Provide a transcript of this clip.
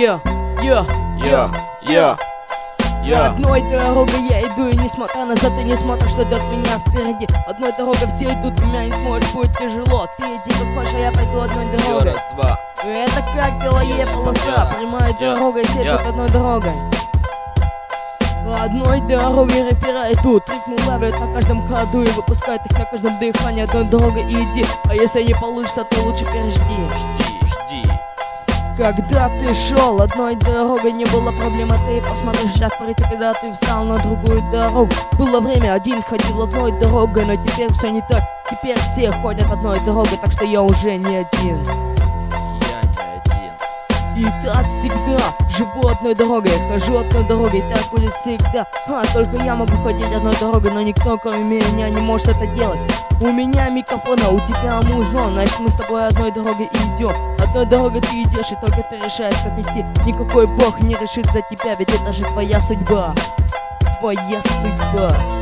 Одной дорогой я иду, и несмотря на ты не смотришь, что идет меня впереди. Одной дорогой все идут, ты меня не сможешь, будет тяжело. Ты иди как хочешь, а я пойду одной дорогой. Раз, два. Это как белая полоса, прямая дорога, и все идут одной дорогой. Одной дорогой рэпера идут, ритмы ловят на каждом ходу и выпускают их на каждом дыхании. Одной дорогой иди, а если не получится, то лучше пережди. Жди. Когда ты шел одной дорогой, не было проблем, а ты посмотри сейчас впереди, когда ты встал на другую дорогу. Было время, один ходил одной дорогой, но теперь все не так. Теперь все ходят одной дорогой, так что я уже не один. И так всегда, живу одной дорогой, хожу одной дорогой, так будет всегда. Только я могу ходить одной дорогой, но никто кроме меня не может это делать. У меня микрофон, а у тебя музон, значит мы с тобой одной дорогой идем. Одной дорогой ты идешь, и только ты решаешь, как идти. Никакой бог не решит за тебя, ведь это же твоя судьба. Твоя судьба.